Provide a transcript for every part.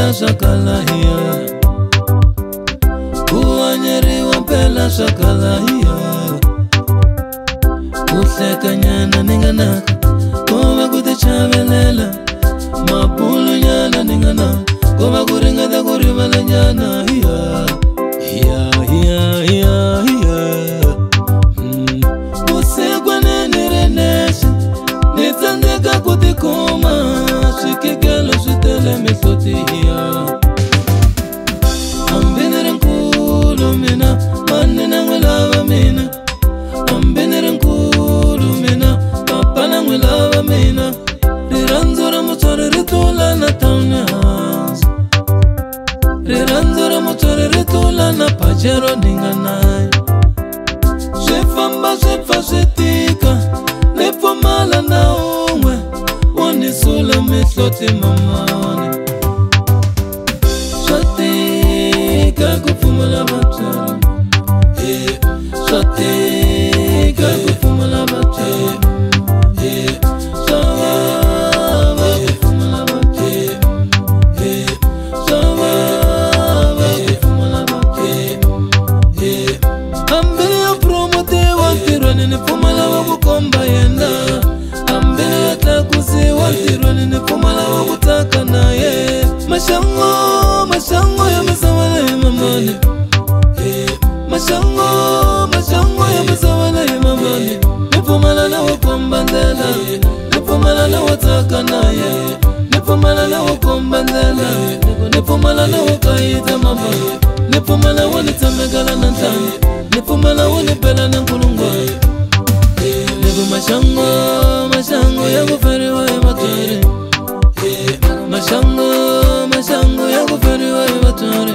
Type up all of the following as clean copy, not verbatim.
pela shakalahia kuanyeriwa pela shakalahia kuhlekanyana ninganaka koma kutechavelela mapulu nyana ninganaka koma kuringata kurivala nyana hiya usekwa nenirenesha nitsandeka kutikoma swikekelo switele mihloti hiya ambinere nkulu mina manina ngwelava mina ambinere nkulu mina papana ngwelava mina rirandzo ra mutswari ritula na town house rirandzo ra mutswari ritula na pachero ninganayo swifamba swipfa switika nipfumala na un'we wonisula mihloti mamani swa tika ku pfumala vatswari swa tika ku pfumala vatswari swa vava ku pfumala vatswari swa vava ku pfumala vatswari ambili yo promotiwa ntirhweni ni pfumala va ku komba yena ambili yo tlakusiwa ntirhweni ni pfumala va ku tsaka na ye mashango ya misava leyi mamani mashango ya misava leyi mamani ni pfumala na wo komba ndlela ni pfumala na wo tsaka na ye ni pfumala na wo komba ndlela ni pfumala na wo kayita mamani ni pfumala wo ni tshembekela na ntlhanu ni pfumala wo ni pela na nkulungwana loko mashango ya ku feriwa hi vatswari mashango ya ku feriwa hi vatswari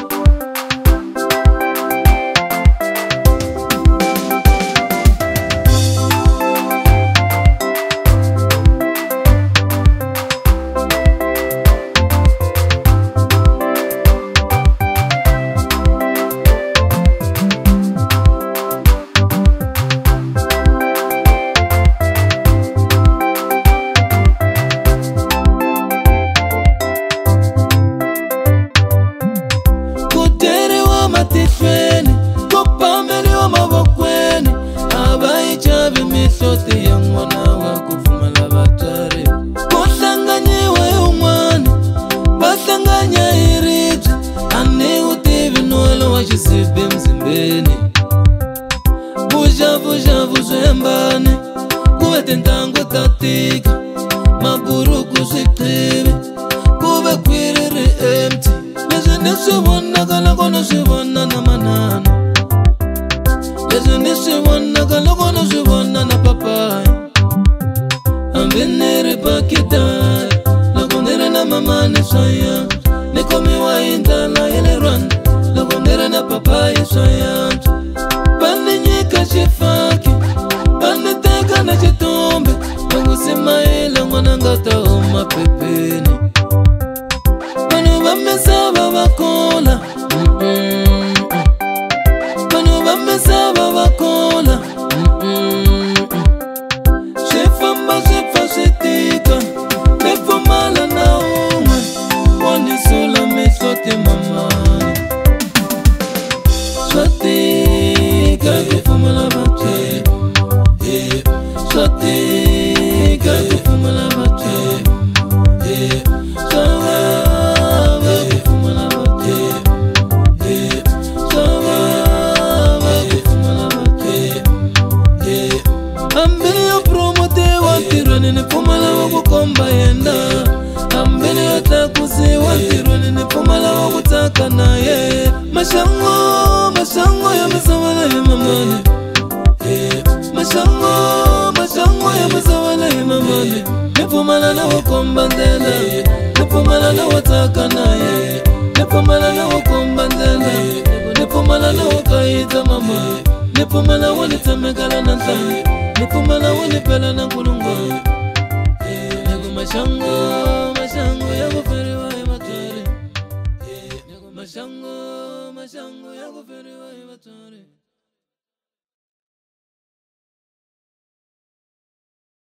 matihweni kupameliwa mavokweni avayichavi mihloti ya n'wana wa ku pfumala vatswari ku hlanganyiwa hi un'wana va hlanganya hi ribye a ni wu tivi nolo wa xisibi mzimbeni vuxavuxavu swi hambane ku ve tintangu ta tika maburuku swi qivi ku ve khwiri ri empty leswi ni swi vonaka loko ni swi vona na manana leswi ni swi vonaka loko ni swi vona na papaya hambi ni ri bakitaya loko ni ri na mamani swa yantswa ni khomiwa hi ndlala ya le Rwanda loko ni ri na papaya swa yantswa va ni nyika xifaki va ni teka na xitombe loko simayile n'wana nga ta huma pepeni vanhu va misava va kula vanhu va misava va kula swi famba swi pfa swi tika ni pfumala na un'we wo ni sula mihloti mamani swa tika ku pfumala vatswari swa tika ku pfumala vatswari swa vava ku pfumala vatswari swa vava ku pfumala vatswari ambili yo promotiwa ntirhweni ni pfumala va ku komba yena ambili yo tlakusiwa ntirhweni ni pfumala va ku tsaka na ye mashango ya misava leyi mamani mashango ya misava leyi mamani ni pfumala na wo komba ndlela ni pfumala na wo tsaka na ye ni pfumala na wo komba ndlela ni pfumala na wo kayita mamani ni pfumala wo ni tshembekela na ntlhanu ni pfumala wo ni pela na nkulungwana loko mashango ya ku feriwa hi vatswari mashango ya ku feriwa hi vatswari